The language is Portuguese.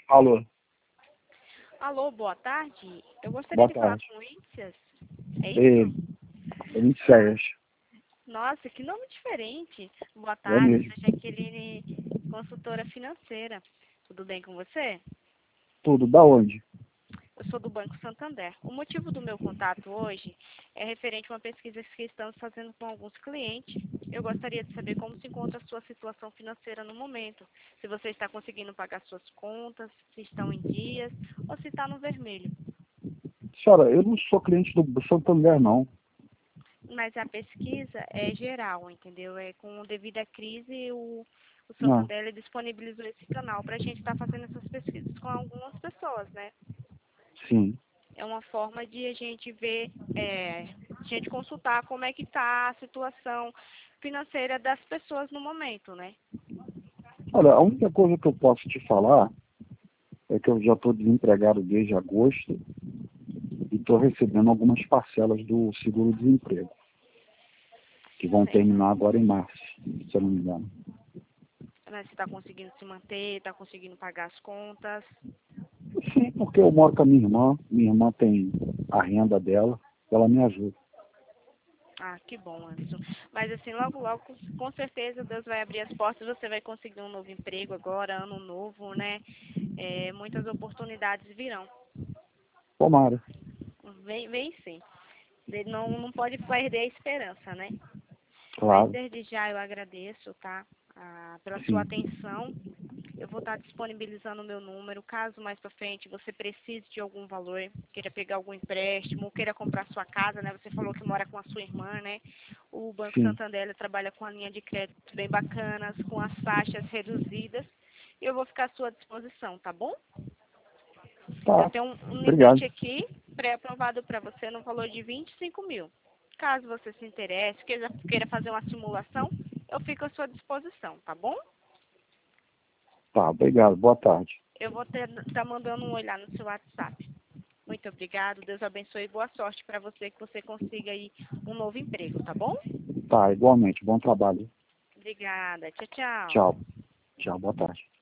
Alô, Alô, boa tarde. Eu gostaria boa de falar tarde. com o Índias. É Ei, isso? Ah, Odisseias. nossa, que nome diferente. Boa É tarde, mesmo. sou Jaqueline, consultora financeira. Tudo bem com você? Tudo, da onde? Eu sou do Banco Santander. O motivo do meu contato hoje é referente a uma pesquisa que estamos fazendo com alguns clientes. Eu gostaria de saber como se encontra a sua situação financeira no momento. Se você está conseguindo pagar suas contas, se estão em dias ou se está no vermelho. Senhora, eu não sou cliente do Santander, não. Mas a pesquisa é geral, entendeu? É com devido à crise, o Não, Santander ele disponibilizou esse canal para a gente estar fazendo essas pesquisas com algumas pessoas, né? sim. É uma forma de a gente ver, a gente consultar como é que está a situação financeira das pessoas no momento, né? Olha, a única coisa que eu posso te falar é que eu já estou desempregado desde agosto e estou recebendo algumas parcelas do seguro-desemprego, que vão Sim. terminar agora em março, se eu não me engano. Mas você está conseguindo se manter, está conseguindo pagar as contas. Sim, porque eu moro com a minha irmã tem a renda dela, ela me ajuda. Ah, que bom, Anderson. Mas assim, logo, logo, com certeza Deus vai abrir as portas, você vai conseguir um novo emprego agora, ano novo, né? Muitas oportunidades virão. Tomara, Vem sim. Não pode perder a esperança, né? Mas claro, desde já eu agradeço, tá? Pela sua sim, atenção. Eu vou estar disponibilizando o meu número. Caso mais para frente você precise de algum valor, queira pegar algum empréstimo, queira comprar sua casa, né? Você falou que mora com a sua irmã, né? O Banco sim. Santander ele trabalha com a linha de crédito bem bacanas, com as taxas reduzidas. E eu vou ficar à sua disposição, tá bom? Eu Tá, tenho um obrigado. limite aqui pré-aprovado para você no valor de 25 mil. Caso você se interesse, queira fazer uma simulação, eu fico à sua disposição, tá bom? Tá, obrigado. Boa tarde. Eu vou estar mandando um olhar no seu WhatsApp. Muito obrigado, Deus abençoe e boa sorte para você, que você consiga aí um novo emprego, tá bom? Tá, igualmente. Bom trabalho. Obrigada, tchau, tchau. Tchau. Tchau, boa tarde.